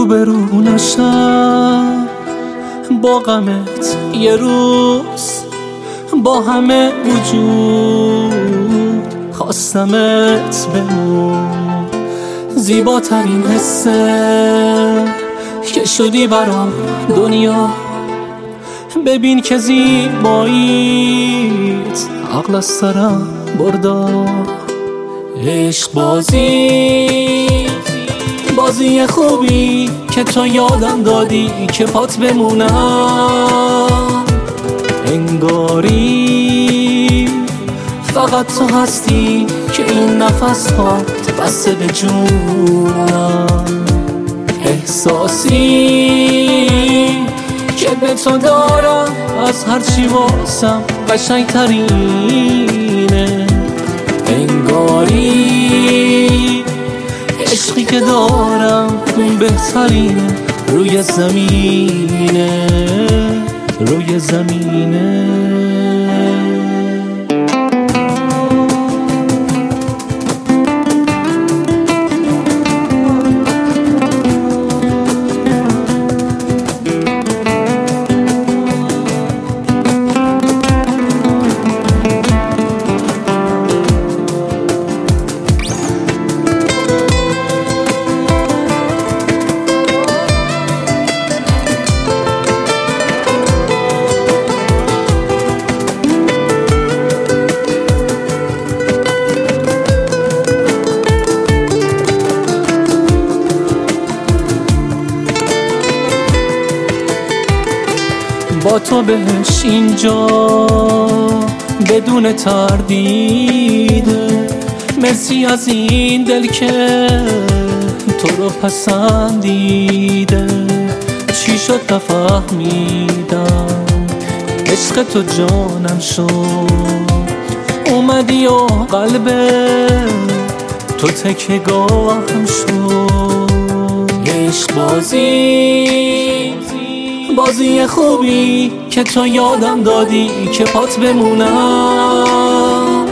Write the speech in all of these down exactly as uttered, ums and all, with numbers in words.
روبرو نشم با غمت یه روز، با همه وجود خواستمت بمون. زیباترین حسه که شدی برام دنیا، ببین که زیباییت عقل از سرم بردا. عشق بازی بازی خوبی که تو یادم دادی که پات بمونم. انگاری فقط تو هستی که این نفس ها بسته به جونم. احساسی که به تو دارم از هر چی واسم قشنگ ترینه. انگاری عشقی که دارم بهترینه روی زمینه، روی زمینه. با تو بهش اینجا بدون تردیده. مرسی از این دل که تو رو پسندیده. چی شد نفهمیدم، عشق تو جانم شد. اومدی و قلب تو تکه گاهم شد. عشق بازی بازی خوبی که تو یادم دادی که پات بمونم.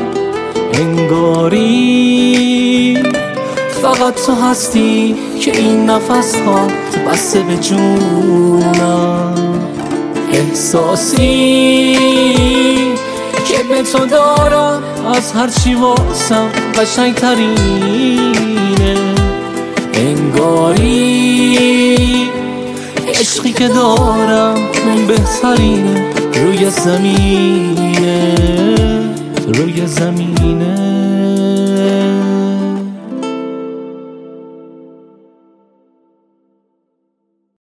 انگاری فقط تو هستی که این نفس ها بسته به جونم. احساسی که به تو دارم از هر چی واسم قشنگ ترینه. انگاری عشقی که دارم بهترینه روی زمینه، روی زمینه.